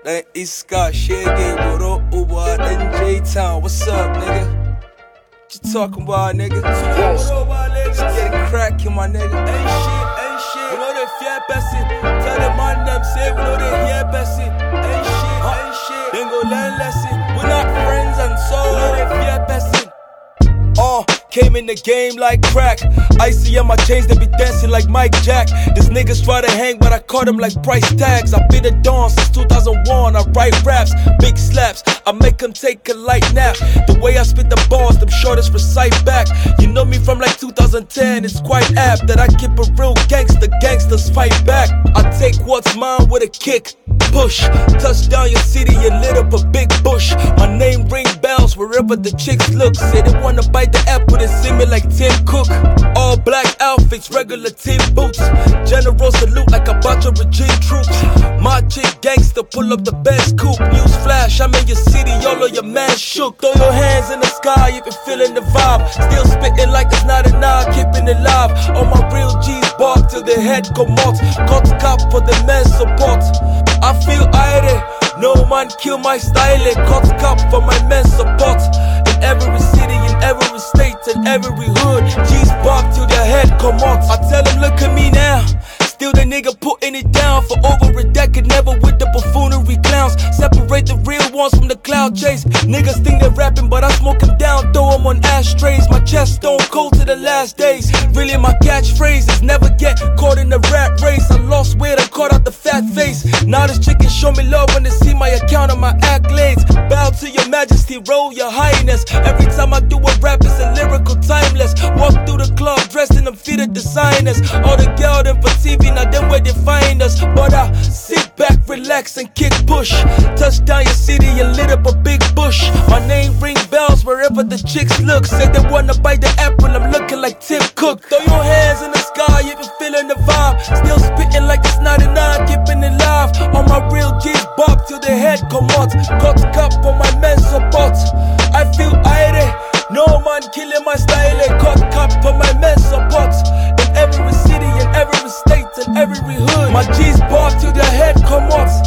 Dan iska shege boro uba dan J-Town. What's up, nigga? What you talking about, nigga? Just get it crackin', my nigga. Ain't shit. We know they fear person. Tell them man them say we know they hear person. Ain't shit. Then go learn lesson. We're not friends and so we know they fear person. Came in the game like crack. Icy on my chains, they be dancing like Mike Jack. These niggas try to hang, but I caught them like price tags. I've been a dawn since 2001. I write raps, big slaps. I make them take a light nap. The way I spit the bars, them shortest recite back. You know me from like 2010. It's quite apt that I keep a real gangster. Gangsters fight back. I take what's mine with a kick. Push, touchdown your city and lit up a big bush. My name ring bells wherever the chicks look. Say they wanna bite the apple and see me like Tim Cook. All black outfits, regular team boots. General salute like a bunch of regime troops. My chick gangster, pull up the best coupe. News flash, I'm in your city, all of your man shook. Throw your hands in the sky if you're feeling the vibe. Still spitting like it's not a nine, keeping it live. All my real G's bark till their head come out. Cut cop for the men's support. I feel irate, no man kill my style. Cut cop for my men's support. In every city, in every state, in every hood, G's bark till their head come out. I tell them look at me now. Still the nigga putting it down for over a decade, never with the buffoonery clowns. Separate the real ones from the cloud chase. Niggas think they're rapping, but I smoke them down, throw them on ashtrays. My chest stone cold to the last days. Really my catchphrase is never get caught in the rat race. I lost weight, I caught out the fat face. Now this chicken show me love when they see my account and my accolades. Bow to your majesty, roll your highness. Every time I do a rap, it's a lyrical timeless. Walk through the club dressed in them fitted designers. All the girl them for TV, now them where they find us. But I sit back, relax and kick push. Touch down your city and lit up a big bush. My name ring bells wherever the chicks look. Say they wanna bite the apple, I'm looking like Tim Cook. Throw your hands in the sky if you're feeling the vibe. Still spitting like it's not a nine, keeping it live. All my real G's bark till their head come out. Cut cup for my men's support. I feel irate, no man killing my style. Cut cup for my men's support. In every city, in every state, in every hood, my G's bark till their head come out.